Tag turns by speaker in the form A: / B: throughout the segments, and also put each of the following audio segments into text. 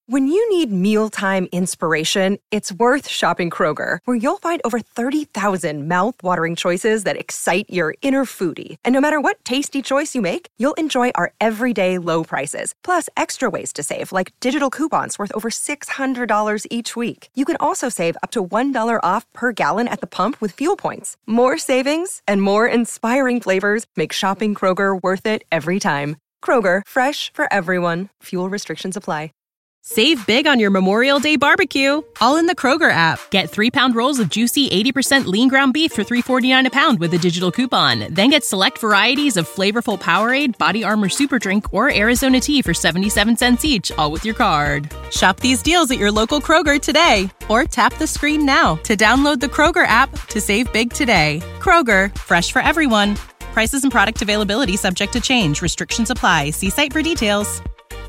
A: When you need mealtime inspiration, it's worth shopping Kroger, where you'll find over 30,000 mouth-watering choices that excite your inner foodie. And no matter what tasty choice you make, you'll enjoy our everyday low prices, plus extra ways to save, like digital coupons worth over $600 each week. You can also save up to $1 off per gallon at the pump with fuel points. More savings and more inspiring flavors make shopping Kroger worth it every time. Kroger, fresh for everyone. Fuel restrictions apply.
B: Save big on your Memorial Day barbecue, all in the Kroger app. Get 3-pound rolls of juicy 80% lean ground beef for $3.49 a pound with a digital coupon. Then get select varieties of flavorful Powerade, Body Armor Super Drink, or Arizona tea for 77 cents each, all with your card. Shop these deals at your local Kroger today, or tap the screen now to download the Kroger app to save big today. Kroger, fresh for everyone. Prices and product availability subject to change. Restrictions apply. See site for details.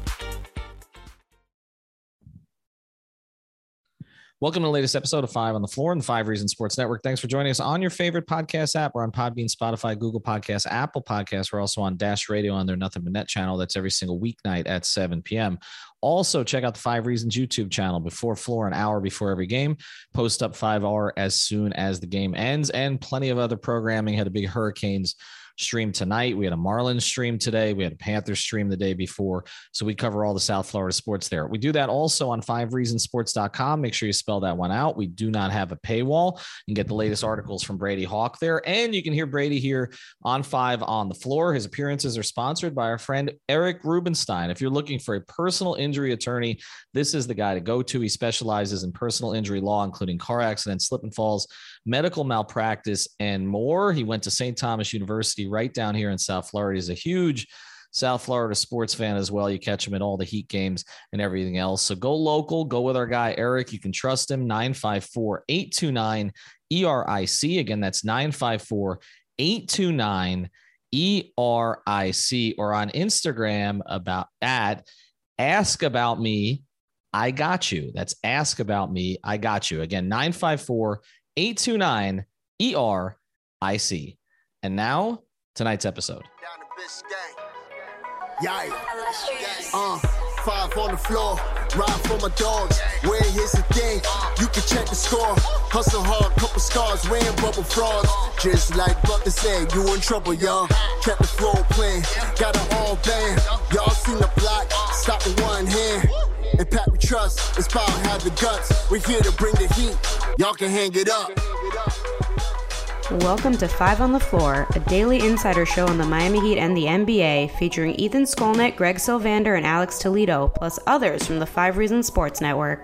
C: Welcome to the latest episode of 5 on the Floor on the 5 Reasons Sports Network. Thanks for joining us on your favorite podcast app. We're on Podbean, Spotify, Google Podcasts, Apple Podcasts. We're also on Dash Radio on their Nothing But Net channel. That's every single weeknight at 7 p.m. Also, check out the 5 Reasons YouTube channel before Floor, an hour before every game. Post up 5R as soon as the game ends, and plenty of other programming. Had a big Hurricanes stream tonight. We had a Marlins stream today. We had a Panthers stream the day before. So we cover all the South Florida sports there. We do that also on 5reasonsports.com. Make sure you spell that one out. We do not have a paywall. You can get the latest articles from Brady Hawk there. And you can hear Brady here on 5 on the Floor. His appearances are sponsored by our friend Eric Rubenstein. If you're looking for a personal injury attorney, this is the guy to go to. He specializes in personal injury law, including car accidents, slip and falls, medical malpractice, and more. He went to St. Thomas University right down here in South Florida. He's a huge South Florida sports fan as well. You catch him at all the Heat games and everything else. So go local, go with our guy, Eric. You can trust him. 954-829-ERIC. Again, that's 954-829-ERIC, or on Instagram at Ask About Me, I Got You. That's Ask About Me, I Got You. Again, 954-829-ERIC. And now, tonight's episode.
D: Yeah. 5 on the floor, ride for my dogs. Where here's the thing, you can check the score. Hustle hard, couple scars, wearing bubble frogs. Just like Butler said, you in trouble, y'all. Kept the floor playing, got it all banned. Y'all seen the block, stop with one hand. And Pat we trust, it's power, have the guts. We're here to bring the heat, y'all can hang it up.
E: Welcome to 5 on the Floor, a daily insider show on the Miami Heat and the NBA, featuring Ethan Skolnick, Greg Sylvander, and Alex Toledo, plus others from the 5 Reasons Sports Network.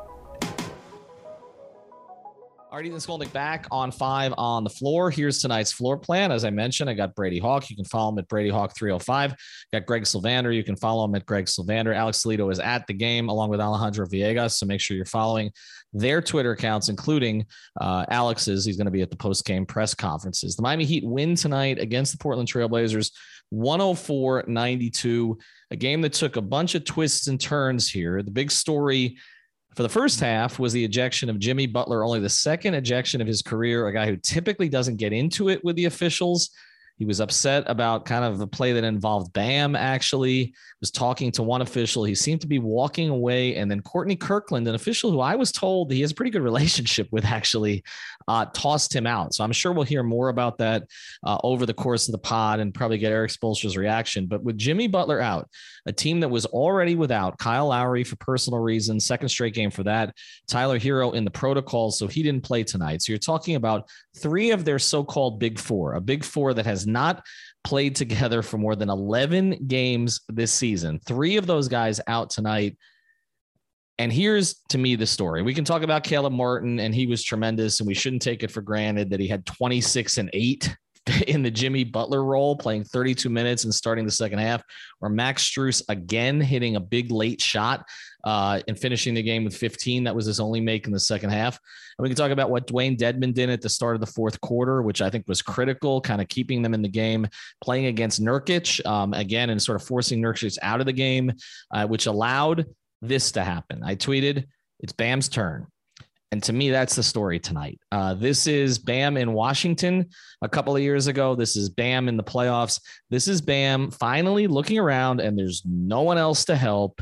C: All right, Ethan Skolnick back on 5 on the Floor. Here's tonight's floor plan. As I mentioned, I got Brady Hawk. You can follow him at Brady Hawk 305. Got Greg Sylvander. You can follow him at Greg Sylvander. Alex Toledo is at the game along with Alejandro Villegas. So make sure you're following their Twitter accounts, including Alex's. He's going to be at the post-game press conferences. The Miami Heat win tonight against the Portland Trailblazers, 104-92, a game that took a bunch of twists and turns here. The big story for the first half was the ejection of Jimmy Butler, only the second ejection of his career, a guy who typically doesn't get into it with the officials. He was upset about kind of a play that involved Bam, actually. Was talking to one official. He seemed to be walking away. And then Courtney Kirkland, an official who I was told he has a pretty good relationship with, actually tossed him out. So I'm sure we'll hear more about that over the course of the pod and probably get Eric Spoelstra's reaction. But with Jimmy Butler out, a team that was already without Kyle Lowry for personal reasons, second straight game for that, Tyler Hero in the protocol, so he didn't play tonight. So you're talking about 3 of their so-called big 4, a big 4 that has not played together for more than 11 games this season. 3 of those guys out tonight. And here's, to me, the story. We can talk about Caleb Martin, and he was tremendous, and we shouldn't take it for granted that he had 26 and 8 in the Jimmy Butler role, playing 32 minutes and starting the second half, or Max Strus again hitting a big late shot and finishing the game with 15. That was his only make in the second half. And we can talk about what Dwayne Dedmon did at the start of the fourth quarter, which I think was critical, kind of keeping them in the game, playing against Nurkic again and sort of forcing Nurkic out of the game, which allowed this to happen. I tweeted, "It's Bam's turn." And to me, that's the story tonight. This is Bam in Washington a couple of years ago. This is Bam in the playoffs. This is Bam finally looking around, and there's no one else to help.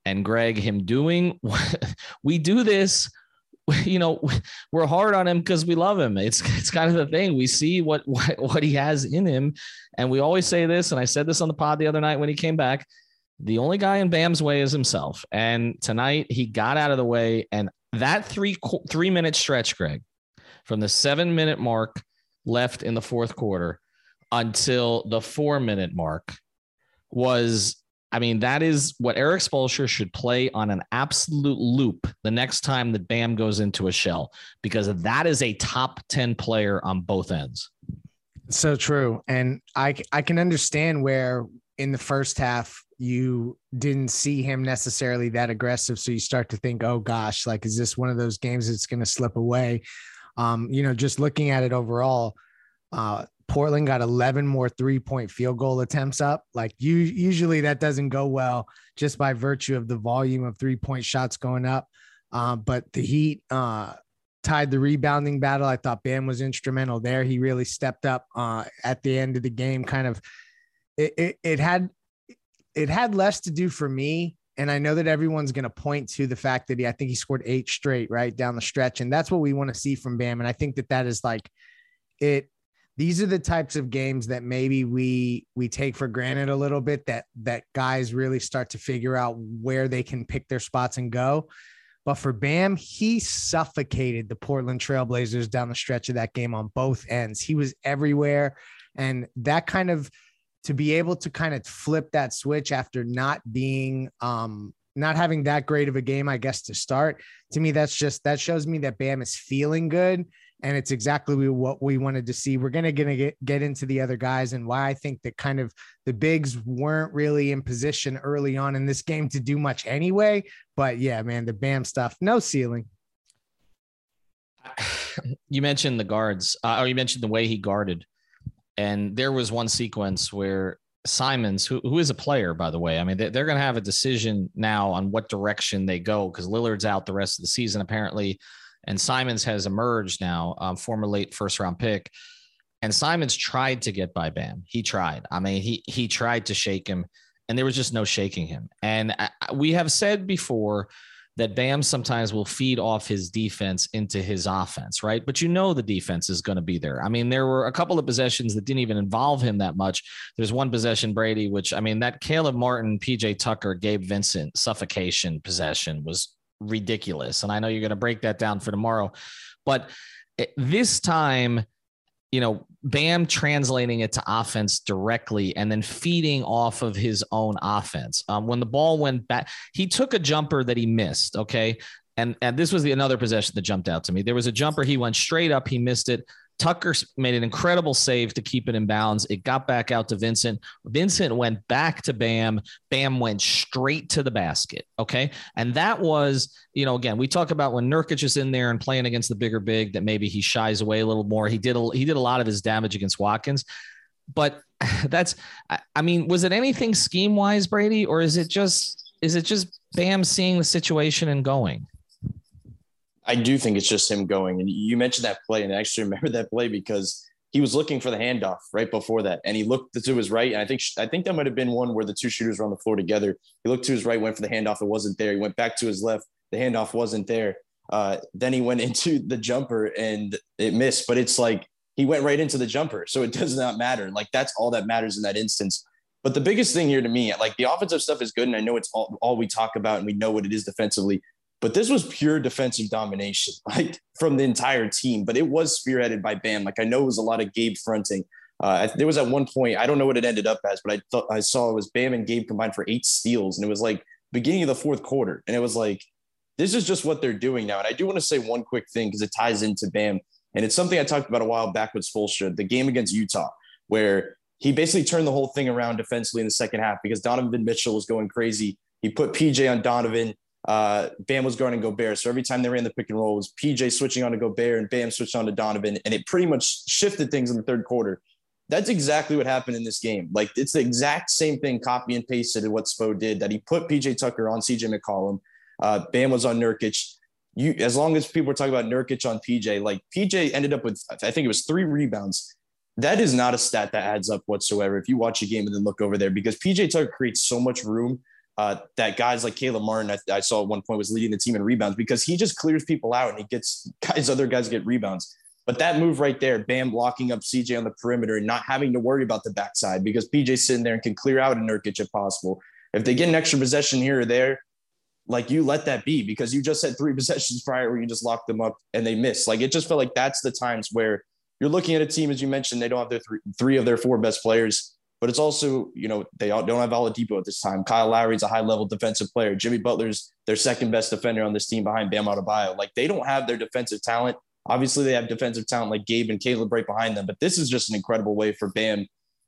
C: And Greg, him doing, we do this, you know, we're hard on him because we love him. It's kind of the thing. We see what he has in him. And we always say this, and I said this on the pod the other night when he came back, the only guy in Bam's way is himself. And tonight he got out of the way. And that 3-minute stretch, Greg, from the 7-minute mark left in the fourth quarter until the 4-minute mark was, I mean, that is what Erik Spoelstra should play on an absolute loop the next time that Bam goes into a shell, because that is a top 10 player on both ends.
F: So true. And I can understand where in the first half you didn't see him necessarily that aggressive. So you start to think, oh gosh, like, is this one of those games that's going to slip away? Just looking at it overall, Portland got 11 more 3-point field goal attempts up. Like usually that doesn't go well just by virtue of the volume of 3-point shots going up. But the Heat tied the rebounding battle. I thought Bam was instrumental there. He really stepped up at the end of the game. Kind of it had less to do for me. And I know that everyone's going to point to the fact that I think he scored 8 straight right down the stretch. And that's what we want to see from Bam. And I think that is like it. These are the types of games that maybe we take for granted a little bit, that guys really start to figure out where they can pick their spots and go. But for Bam, he suffocated the Portland Trailblazers down the stretch of that game on both ends. He was everywhere. And that kind of, to be able to kind of flip that switch after not being, not having that great of a game, I guess, to start, to me, that shows me that Bam is feeling good. And it's exactly what we wanted to see. We're going to get into the other guys and why I think that kind of the bigs weren't really in position early on in this game to do much anyway. But yeah, man, the Bam stuff, no ceiling.
C: You mentioned the guards, or you mentioned the way he guarded. And there was one sequence where Simons, who is a player, by the way, I mean, they're going to have a decision now on what direction they go, because Lillard's out the rest of the season, apparently. And Simons has emerged now, former late first-round pick. And Simons tried to get by Bam. He tried. I mean, he tried to shake him, and there was just no shaking him. And we have said before that Bam sometimes will feed off his defense into his offense, right? But the defense is going to be there. I mean, there were a couple of possessions that didn't even involve him that much. There's one possession, Brady, which, I mean, that Caleb Martin, PJ Tucker, Gabe Vincent suffocation possession was ridiculous. And I know you're going to break that down for tomorrow, but this time, Bam translating it to offense directly and then feeding off of his own offense. When the ball went back, he took a jumper that he missed. Okay. And this was another possession that jumped out to me. There was a jumper. He went straight up. He missed it. Tucker made an incredible save to keep it in bounds. It got back out to Vincent. Vincent went back to Bam. Bam went straight to the basket. Okay. And that was, again, we talk about when Nurkic is in there and playing against the bigger big, that maybe he shies away a little more. He did a lot of his damage against Watkins, but was it anything scheme wise, Brady, or is it just Bam seeing the situation and going?
G: I do think it's just him going. And you mentioned that play, and I actually remember that play because he was looking for the handoff right before that. And he looked to his right. And I think that might've been one where the two shooters were on the floor together. He looked to his right, went for the handoff. It wasn't there. He went back to his left. The handoff wasn't there. Then he went into the jumper and it missed, but it's like, he went right into the jumper. So it does not matter. Like, that's all that matters in that instance. But the biggest thing here to me, like, the offensive stuff is good. And I know it's all we talk about and we know what it is defensively. But this was pure defensive domination, like, from the entire team. But it was spearheaded by Bam. Like, I know it was a lot of Gabe fronting. There was at one point, I don't know what it ended up as, but I saw it was Bam and Gabe combined for 8 steals. And it was like beginning of the fourth quarter. And it was like, this is just what they're doing now. And I do want to say one quick thing because it ties into Bam. And it's something I talked about a while back with Spoelstra, the game against Utah, where he basically turned the whole thing around defensively in the second half because Donovan Mitchell was going crazy. He put PJ on Donovan. Bam was guarding Gobert. So every time they ran the pick and roll, it was PJ switching on to Gobert and Bam switched on to Donovan. And it pretty much shifted things in the third quarter. That's exactly what happened in this game. Like, it's the exact same thing, copy and pasted what Spo did, that he put PJ Tucker on CJ McCollum. Bam was on Nurkic. As long as people were talking about Nurkic on PJ, like, PJ ended up with, I think it was 3 rebounds. That is not a stat that adds up whatsoever if you watch a game and then look over there, because PJ Tucker creates so much room that guys like Caleb Martin, I saw at one point, was leading the team in rebounds because he just clears people out and he gets other guys get rebounds. But that move right there, Bam blocking up CJ on the perimeter and not having to worry about the backside because PJ's sitting there and can clear out a Nurkic if possible. If they get an extra possession here or there, like, you let that be because you just had 3 possessions prior where you just locked them up and they missed. Like, it just felt like that's the times where you're looking at a team, as you mentioned, they don't have their three of their 4 best players, but it's also, you know, they don't have Oladipo at this time. Kyle Lowry's a high-level defensive player. Jimmy Butler's their second best defender on this team behind Bam Adebayo. Like, they don't have their defensive talent. Obviously, they have defensive talent like Gabe and Caleb right behind them, but this is just an incredible way for Bam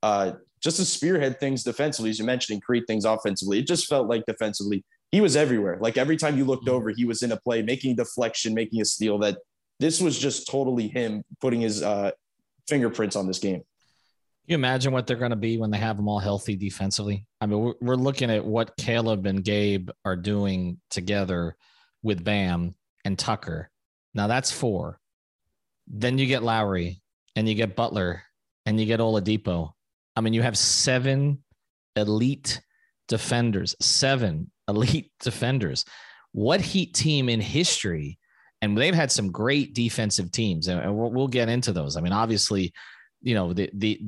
G: just to spearhead things defensively, as you mentioned, and create things offensively. It just felt like defensively, he was everywhere. Like, every time you looked over, he was in a play, making a deflection, making a steal. That this was just totally him putting his fingerprints on this game.
C: Can you imagine what they're going to be when they have them all healthy defensively? I mean, we're looking at what Caleb and Gabe are doing together with Bam and Tucker. Now that's 4. Then you get Lowry and you get Butler and you get Oladipo. I mean, you have 7 elite defenders, 7 elite defenders. What Heat team in history? And they've had some great defensive teams, and we'll get into those. I mean, obviously, you know,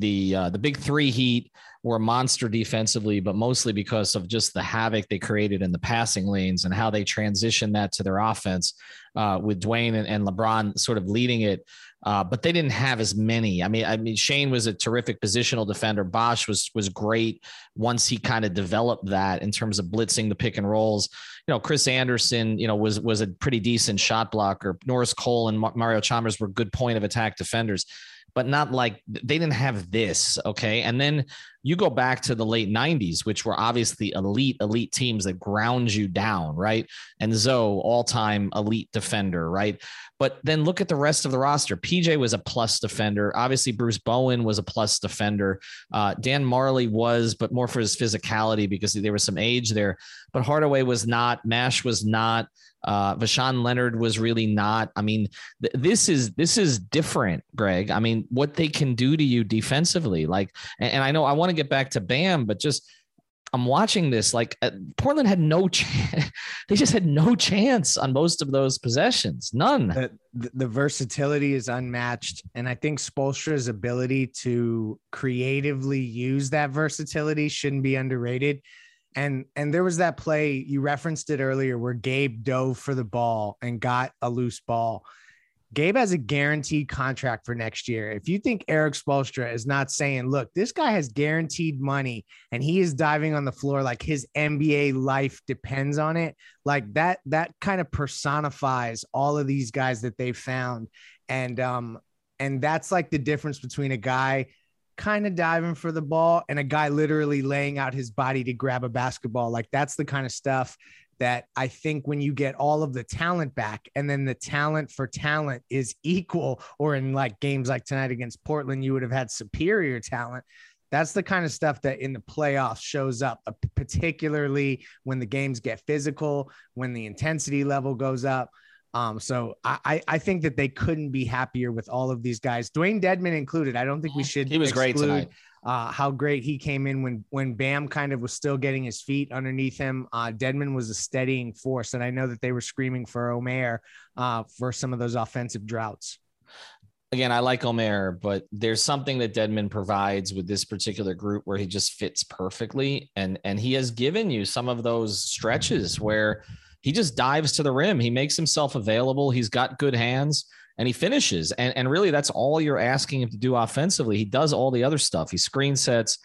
C: the big 3 Heat were a monster defensively, but mostly because of just the havoc they created in the passing lanes and how they transitioned that to their offense with Dwayne and LeBron sort of leading it. But they didn't have as many. I mean, Shane was a terrific positional defender. Bosch was great once he kind of developed that in terms of blitzing the pick and rolls. You know, Chris Anderson, you know, was a pretty decent shot blocker. Norris Cole and Mario Chalmers were good point of attack defenders, but not like they didn't have this. Okay. And then you go back to the late 90s, which were obviously elite teams that ground you down. Right. And Zoe, all-time elite defender. Right. But then look at the rest of the roster. PJ was a plus defender. Obviously Bruce Bowen was a plus defender. Dan Marley was, but more for his physicality because there was some age there, but Hardaway was not, Mash was not, Vashawn Leonard was really not. I mean, this is different, Greg. I mean, what they can do to you defensively, like, and I know I want to get back to Bam, but just I'm watching this. Like, Portland had no chance. They just had no chance on most of those possessions. None.
F: The versatility is unmatched, and I think Spoelstra's ability to creatively use that versatility shouldn't be underrated. And there was that play, you referenced it earlier, where Gabe dove for the ball and got a loose ball. Gabe has a guaranteed contract for next year. If you think Eric Spoelstra is not saying, look, this guy has guaranteed money and he is diving on the floor like his NBA life depends on it, like that kind of personifies all of these guys that they've found. And that's like the difference between a guy kind of diving for the ball and a guy literally laying out his body to grab a basketball. Like, that's the kind of stuff that I think when you get all of the talent back and then the talent for talent is equal, or in like games like tonight against Portland, you would have had superior talent. That's the kind of stuff that in the playoffs shows up, particularly when the games get physical, when the intensity level goes up. So I think that they couldn't be happier with all of these guys, Dwayne Dedmon included. I don't think we should.
C: He was great tonight.
F: How great he came in when Bam kind of was still getting his feet underneath him. Dedmon was a steadying force, and I know that they were screaming for Omer for some of those offensive droughts.
C: Again, I like Omer, but there's something that Dedmon provides with this particular group where he just fits perfectly, and he has given you some of those stretches where he just dives to the rim. He makes himself available. He's got good hands and he finishes. And really that's all you're asking him to do offensively. He does all the other stuff. He screen sets.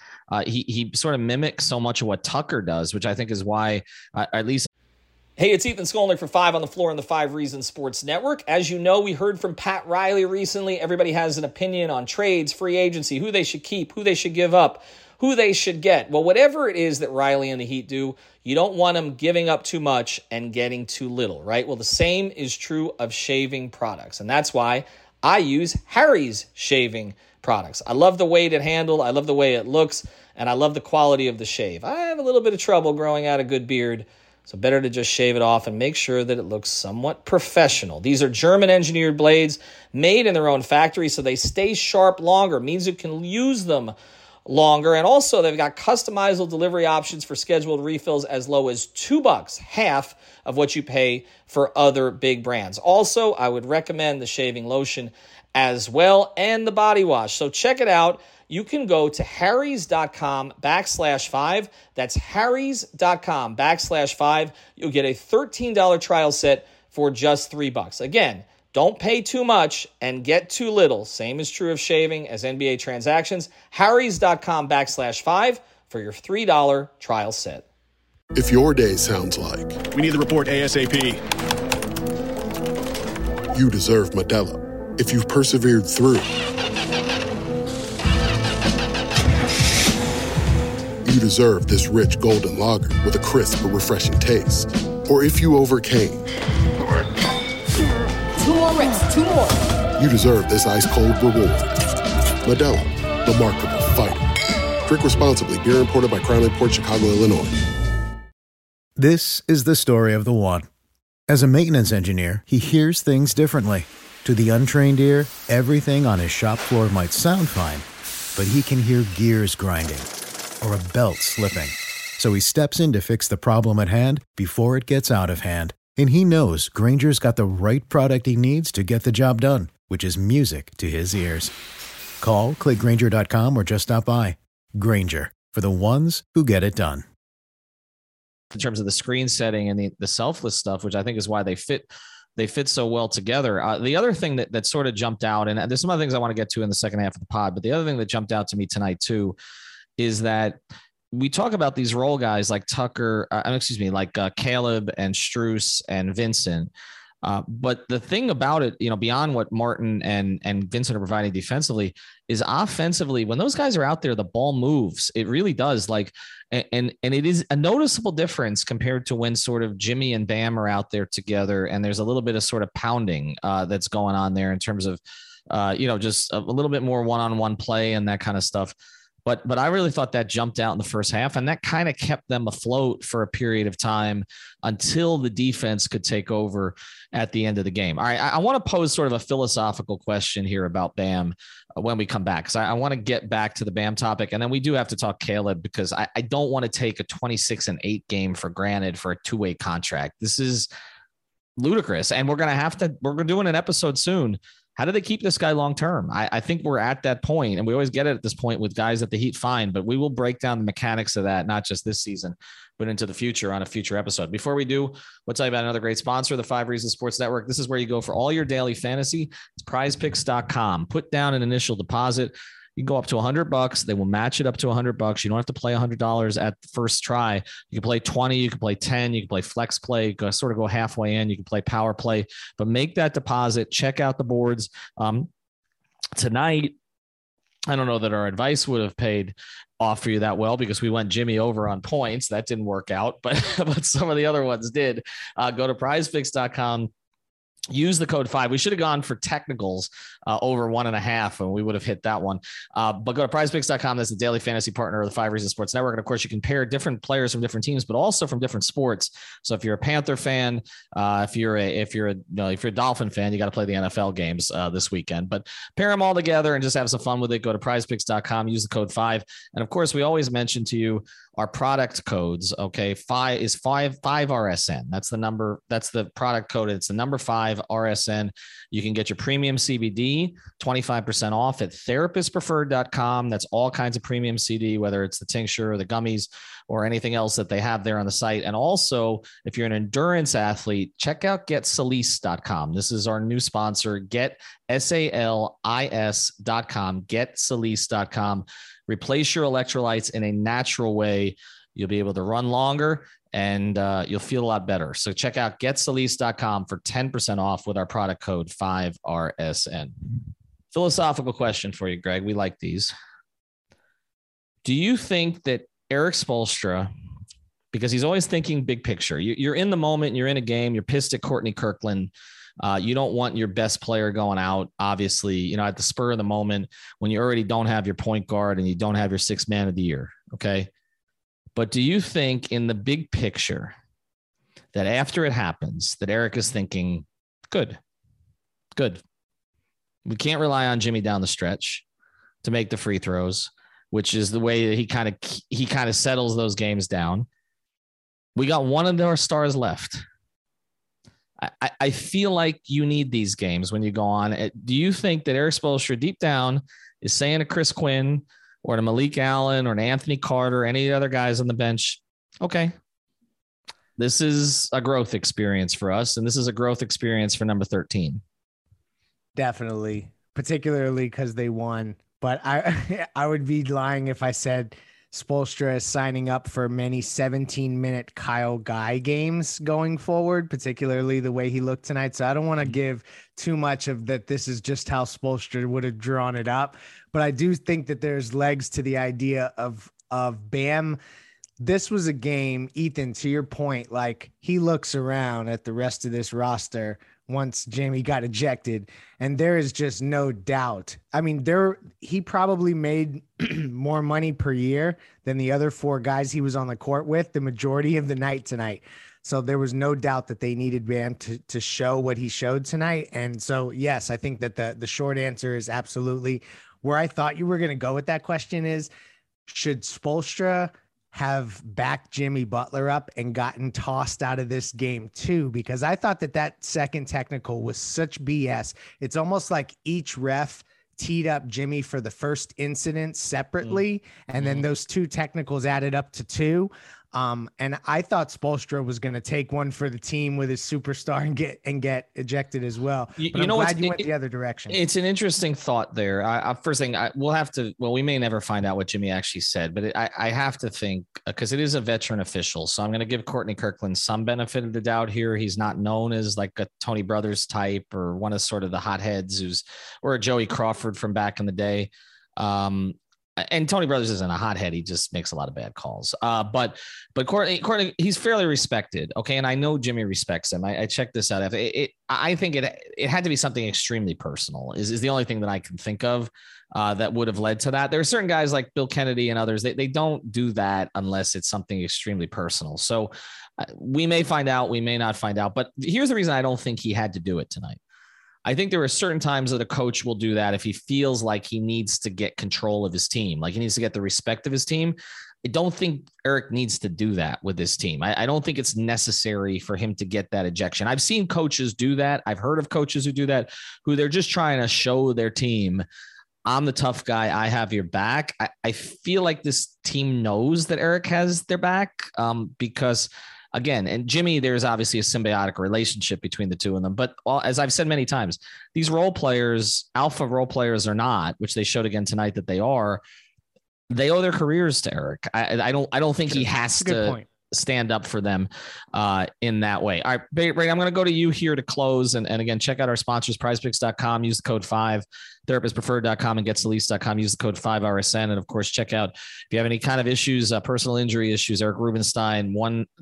C: He sort of mimics so much of what Tucker does, which I think is why at least.
H: Hey, it's Ethan Skolnick for 5 on the Floor on the 5 Reasons Sports Network. As you know, we heard from Pat Riley recently. Everybody has an opinion on trades, free agency, who they should keep, who they should give up, who they should get. Well, whatever it is that Riley and the Heat do, you don't want them giving up too much and getting too little, right? Well, the same is true of shaving products, and that's why I use Harry's shaving products. I love the weight it handles, I love the way it looks, and I love the quality of the shave. I have a little bit of trouble growing out a good beard, so better to just shave it off and make sure that it looks somewhat professional. These are German-engineered blades made in their own factory, so they stay sharp longer. It means you can use them longer. And also, they've got customizable delivery options for scheduled refills as low as $2, half of what you pay for other big brands. Also, I would recommend the shaving lotion as well and the body wash. So check it out. You can go to harrys.com/5. That's harrys.com/5. You'll get a $13 trial set for just $3. Again, don't pay too much and get too little. Same is true of shaving as NBA transactions. harrys.com/5 for your $3 trial set.
I: If your day sounds like
J: we need the report ASAP,
I: you deserve Modelo. If you've persevered through, you deserve this rich golden lager with a crisp but refreshing taste. Or if you overcame,
K: 2 more reps, 2 more.
I: You deserve this ice-cold reward. Modelo, the mark of a fighter. Drink responsibly. Beer imported by Crown Imports, Chicago, Illinois.
L: This is the story of the one. As a maintenance engineer, he hears things differently. To the untrained ear, everything on his shop floor might sound fine, but he can hear gears grinding or a belt slipping. So he steps in to fix the problem at hand before it gets out of hand. And he knows Grainger's got the right product he needs to get the job done, which is music to his ears. Call, click Grainger.com, or just stop by. Grainger, for the ones who get it done.
C: In terms of the screen setting and the selfless stuff, which I think is why they fit so well together. The other thing that sort of jumped out, and there's some other things I want to get to in the second half of the pod, but the other thing that jumped out to me tonight too is that we talk about these role guys like Tucker, like Caleb and Strus and Vincent. But the thing about it, beyond what Martin and Vincent are providing defensively, is offensively, when those guys are out there, the ball moves. It really does. And it is a noticeable difference compared to when sort of Jimmy and Bam are out there together, and there's a little bit of sort of pounding that's going on there in terms of, just a little bit more one-on-one play and that kind of stuff. But I really thought that jumped out in the first half, and that kind of kept them afloat for a period of time until the defense could take over at the end of the game. All right, I want to pose sort of a philosophical question here about Bam when we come back, because I want to get back to the Bam topic, and then we do have to talk Caleb, because I don't want to take a 26-8 game for granted for a two-way contract. This is ludicrous, and we're doing an episode soon. How do they keep this guy long-term? I think we're at that point, and we always get it at this point with guys that the Heat find, but we will break down the mechanics of that, not just this season, but into the future on a future episode. Before we do, we'll tell you about another great sponsor, the 5 Reasons Sports Network. This is where you go for all your daily fantasy. It's prizepicks.com. Put down an initial deposit. You can go up to $100. They will match it up to $100. You don't have to play $100 at the first try. You can play 20, you can play 10, you can play flex play, sort of go halfway in. You can play power play, but make that deposit. Check out the boards. Tonight, I don't know that our advice would have paid off for you that well, because we went Jimmy over on points. That didn't work out, but some of the other ones did. Go to prizepicks.com. Use the code 5. We should have gone for technicals over 1.5, and we would have hit that one. But go to prizepicks.com. That's the daily fantasy partner of the 5 Reasons Sports Network. And of course, you can pair different players from different teams, but also from different sports. So if you're a Panther fan, if you're a Dolphin fan, you got to play the NFL games this weekend. But pair them all together and just have some fun with it. Go to prizepicks.com. Use the code 5. And of course, we always mention to you our product codes. Okay, 5 is 5 RSN. That's the number. That's the product code. It's the number 5 RSN. You can get your premium CBD 25% off at therapistpreferred.com. That's all kinds of premium CD, whether it's the tincture or the gummies or anything else that they have there on the site. And also, if you're an endurance athlete, check out getsalis.com. This is our new sponsor, getsalis.com, getsalis.com. Replace your electrolytes in a natural way. You'll be able to run longer, and you'll feel a lot better. So check out getsalis.com for 10% off with our product code 5RSN. Philosophical question for you, Greg. We like these. Do you think that Erik Spoelstra, because he's always thinking big picture, you're in the moment, you're in a game, you're pissed at Courtney Kirkland, you don't want your best player going out, obviously, at the spur of the moment when you already don't have your point guard and you don't have your 6th man of the year. Okay. But do you think in the big picture that after it happens, that Erik is thinking, good. We can't rely on Jimmy down the stretch to make the free throws. which is the way that he kind of settles those games down. We got one of our stars left. I feel like you need these games when you go on. Do you think that Erik Spoelstra deep down is saying to Chris Quinn or to Malik Allen or to Anthony Carter, any of the other guys on the bench, okay, this is a growth experience for us, and this is a growth experience for number 13?
F: Definitely, particularly because they won. But I would be lying if I said Spoelstra is signing up for many 17-minute Kyle Guy games going forward, particularly the way he looked tonight. So I don't want to give too much of that. This is just how Spoelstra would have drawn it up. But I do think that there's legs to the idea of Bam. This was a game, Ethan, to your point, like he looks around at the rest of this roster once Jamie got ejected, and there is just no doubt. I mean, he probably made more money per year than the other 4 guys he was on the court with the majority of the night tonight. So there was no doubt that they needed Bam to show what he showed tonight. And so, yes, I think that the short answer is absolutely. Where I thought you were going to go with that question is, should Spoelstra have backed Jimmy Butler up and gotten tossed out of this game too? Because I thought that second technical was such BS. It's almost like each ref teed up Jimmy for the first incident separately, and then those 2 technicals added up to 2. And I thought Spoelstra was going to take one for the team with his superstar and get ejected as well. But I'm glad you went the other direction.
C: It's an interesting thought there. First thing, we may never find out what Jimmy actually said, but I have to think, because it is a veteran official. So I'm going to give Courtney Kirkland some benefit of the doubt here. He's not known as like a Tony Brothers type or one of sort of the hotheads or a Joey Crawford from back in the day. And Tony Brothers isn't a hothead. He just makes a lot of bad calls. But Courtney, he's fairly respected. Okay. And I know Jimmy respects him. I checked this out. I think it had to be something extremely personal is the only thing that I can think of that would have led to that. There are certain guys like Bill Kennedy and others. They don't do that unless it's something extremely personal. So we may find out, we may not find out, but here's the reason I don't think he had to do it tonight. I think there are certain times that a coach will do that if he feels like he needs to get control of his team, like he needs to get the respect of his team. I don't think Erik needs to do that with this team. I don't think it's necessary for him to get that ejection. I've seen coaches do that. I've heard of coaches who do that, who they're just trying to show their team, I'm the tough guy. I have your back. I feel like this team knows that Erik has their back because – again, and Jimmy, there's obviously a symbiotic relationship between the two of them. But as I've said many times, these role players, alpha role players or not, which they showed again tonight that they are, they owe their careers to Erik. I don't think he has to stand up for them in that way. All right, Brady, I'm going to go to you here to close. And again, check out our sponsors, prizepicks.com, use the code 5, therapistpreferred.com and getsthelease.com, use the code 5RSN. And of course, check out, if you have any kind of issues, personal injury issues, Eric Rubenstein,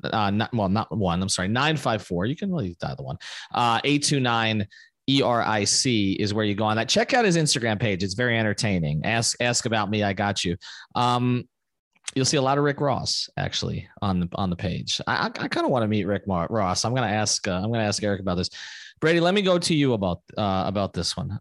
C: 954, you can really dial the 829 ERIC is where you go on that. Check out his Instagram page. It's very entertaining. Ask about me. I got you. You'll see a lot of Rick Ross actually on the page. I kind of want to meet Rick Ross. I'm going to ask Erik about this. Brady, let me go to you about this one.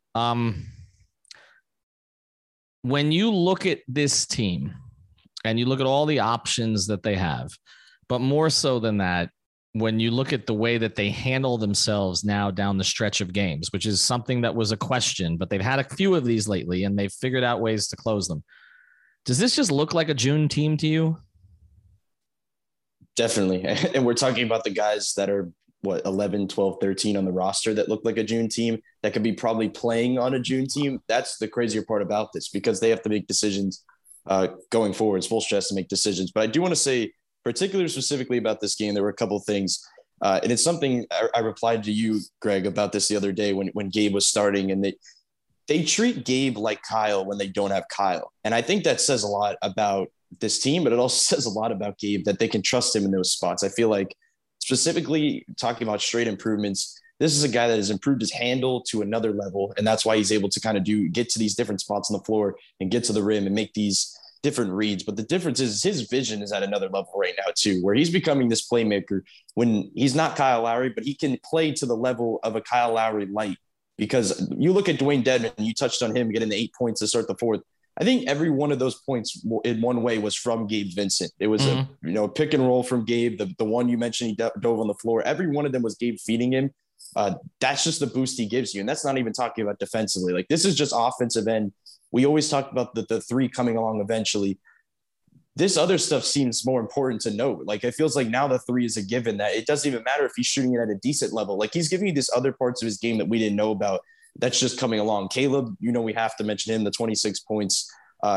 C: When you look at this team and you look at all the options that they have, but more so than that, when you look at the way that they handle themselves now down the stretch of games, which is something that was a question, but they've had a few of these lately and they've figured out ways to close them. Does this just look like a June team to you?
G: Definitely. And we're talking about the guys that are 11, 12, 13 on the roster that look like a June team that could be probably playing on a June team. That's the crazier part about this, because they have to make decisions going forward. Spoelstra has to make decisions. But I do want to say, particularly specifically about this game, there were a couple of things. And it's something I replied to you, Greg, about this the other day when Gabe was starting, and they treat Gabe like Kyle when they don't have Kyle. And I think that says a lot about this team, but it also says a lot about Gabe, that they can trust him in those spots. I feel like, specifically talking about straight improvements, this is a guy that has improved his handle to another level. And that's why he's able to kind of get to these different spots on the floor and get to the rim and make these different reads. But the difference is his vision is at another level right now too, where he's becoming this playmaker when he's not Kyle Lowry, but he can play to the level of a Kyle Lowry light. Because you look at Dwayne Dedmon, and you touched on him getting the 8 points to start the fourth. I think every one of those points in one way was from Gabe Vincent. It was a pick and roll from Gabe. The one you mentioned, he dove on the floor. Every one of them was Gabe feeding him. That's just the boost he gives you. And that's not even talking about defensively. Like, this is just offensive end. We always talk about the three coming along eventually. This other stuff seems more important to note. Like, it feels like now the three is a given, that it doesn't even matter if he's shooting it at a decent level. Like, he's giving you this other parts of his game that we didn't know about. That's just coming along. Caleb, we have to mention him, the 26 points.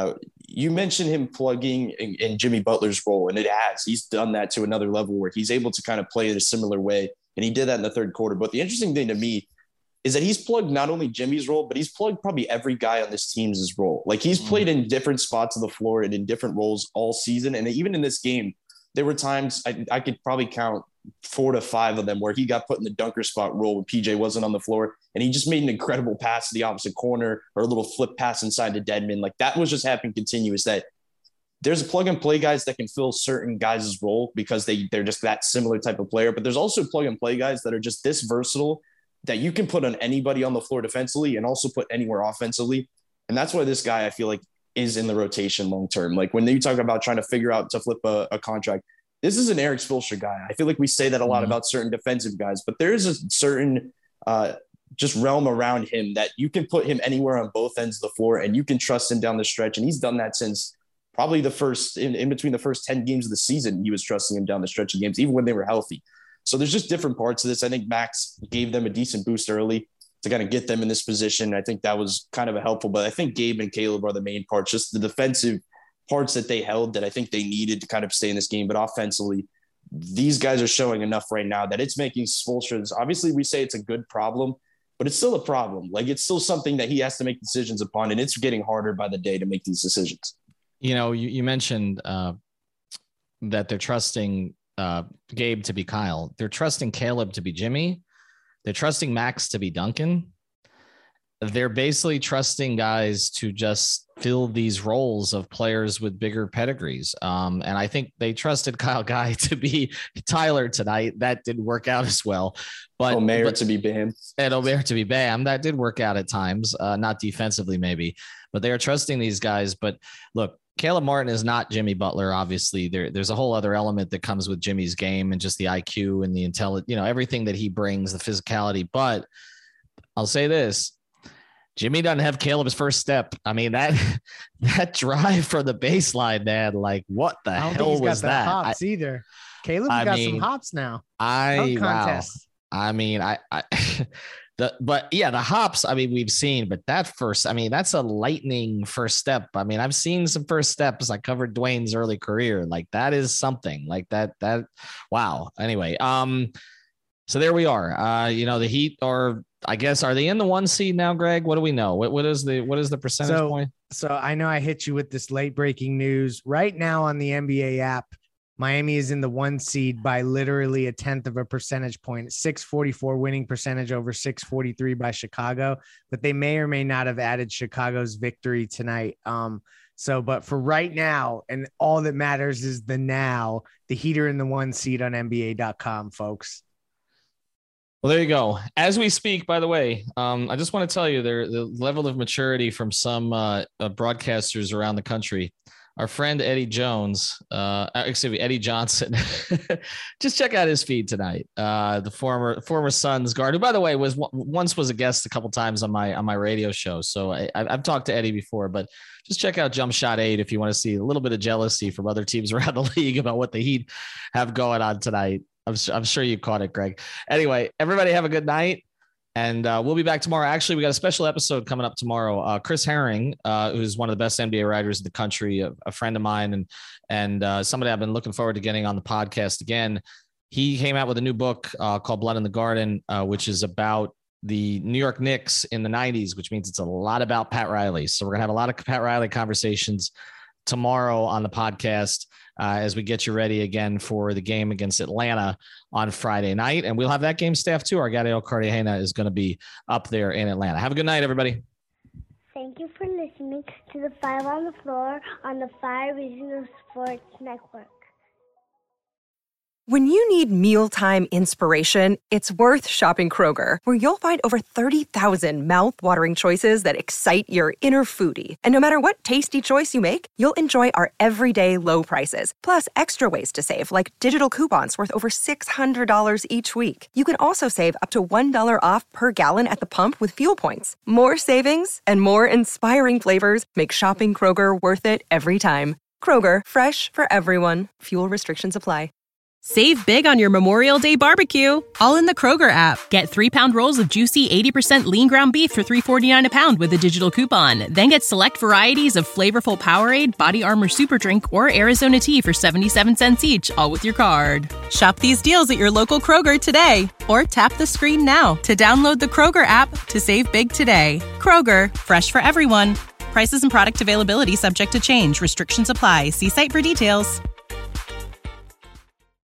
G: You mentioned him plugging in Jimmy Butler's role, and he's done that to another level where he's able to kind of play it a similar way. And he did that in the third quarter. But the interesting thing to me is that he's plugged not only Jimmy's role, but he's plugged probably every guy on this team's role. Like, he's played in different spots of the floor and in different roles all season. And even in this game, there were times I could probably count 4 to 5 of them where he got put in the dunker spot role when PJ wasn't on the floor, and he just made an incredible pass to the opposite corner or a little flip pass inside to Dedmon. Like, that was just happening continuous. That there's a plug and play guys that can fill certain guys' role because they're just that similar type of player. But there's also plug and play guys that are just this versatile that you can put on anybody on the floor defensively and also put anywhere offensively. And that's why this guy, I feel like, is in the rotation long term. Like, when you talk about trying to figure out to flip a contract, this is an Erik Spoelstra guy. I feel like we say that a lot about certain defensive guys, but there is a certain just realm around him that you can put him anywhere on both ends of the floor and you can trust him down the stretch. And he's done that since probably the first, in between the first 10 games of the season, he was trusting him down the stretch of games, even when they were healthy. So there's just different parts of this. I think Max gave them a decent boost early to kind of get them in this position. I think that was kind of helpful, but I think Gabe and Caleb are the main parts, just the defensive parts that they held that I think they needed to kind of stay in this game. But offensively, these guys are showing enough right now that it's making Spoelstra's, obviously we say it's a good problem, but it's still a problem. Like, it's still something that he has to make decisions upon, and it's getting harder by the day to make these decisions. You mentioned that they're trusting Gabe to be Kyle. They're trusting Caleb to be Jimmy. They're trusting Max to be Duncan. They're basically trusting guys to just fill these roles of players with bigger pedigrees. And I think they trusted Kyle Guy to be Tyler tonight. That didn't work out as well. But Omer to be Bam.
C: And Omer to be Bam. That did work out at times, not defensively maybe. But they are trusting these guys. But look, Caleb Martin is not Jimmy Butler. Obviously, there's a whole other element that comes with Jimmy's game and just the IQ and the intelligence, everything that he brings, the physicality. But I'll say this. Jimmy doesn't have Caleb's first step. I mean, that drive from the baseline, man, like, what the hell was that?
F: Hops either. Caleb's got some hops now.
C: Wow. I mean, the hops, I mean, we've seen, but that's a lightning first step. I mean, I've seen some first steps. I covered Dwayne's early career. Like, that is something like that. Wow. Anyway. So there we are. The Heat are, I guess, are they in the 1 seed now, Greg? What do we know? What is the percentage point?
F: So I know I hit you with this late breaking news right now on the NBA app. Miami is in the 1 seed by literally 1/10 of a percentage point, 644 winning percentage over 643 by Chicago, but they may or may not have added Chicago's victory tonight. But for right now, and all that matters is the Heat are in the 1 seed on NBA.com, folks.
C: Well, there you go. As we speak, by the way, I just want to tell you the level of maturity from some broadcasters around the country. Our friend Eddie Johnson, just check out his feed tonight. The former Suns guard, who, by the way, once was a guest a couple times on my radio show. So I've talked to Eddie before, but just check out Jump Shot 8 if you want to see a little bit of jealousy from other teams around the league about what the Heat have going on tonight. I'm sure you caught it, Greg. Anyway, everybody have a good night. And we'll be back tomorrow. Actually, we got a special episode coming up tomorrow. Chris Herring, who's one of the best NBA writers in the country, a friend of mine and somebody I've been looking forward to getting on the podcast again. He came out with a new book called Blood in the Garden, which is about the New York Knicks in the 90s, which means it's a lot about Pat Riley. So we're going to have a lot of Pat Riley conversations tomorrow on the podcast as we get you ready again for the game against Atlanta on Friday night. And we'll have that game staff too. Our Gadiel Cartagena is going to be up there in Atlanta. Have a good night, everybody.
K: Thank you for listening to the Five on the Floor on the Five Reasons Sports Network.
A: When you need mealtime inspiration, it's worth shopping Kroger, where you'll find over 30,000 mouth-watering choices that excite your inner foodie. And no matter what tasty choice you make, you'll enjoy our everyday low prices, plus extra ways to save, like digital coupons worth over $600 each week. You can also save up to $1 off per gallon at the pump with fuel points. More savings and more inspiring flavors make shopping Kroger worth it every time. Kroger, fresh for everyone. Fuel restrictions apply.
B: Save big on your Memorial Day barbecue, all in the Kroger app. Get 3-pound rolls of juicy 80% lean ground beef for $3.49 a pound with a digital coupon. Then get select varieties of flavorful Powerade, Body Armor Super Drink, or Arizona tea for 77 cents each, all with your card. Shop these deals at your local Kroger today, or tap the screen now to download the Kroger app to save big today. Kroger, fresh for everyone. Prices and product availability subject to change. Restrictions apply. See site for details.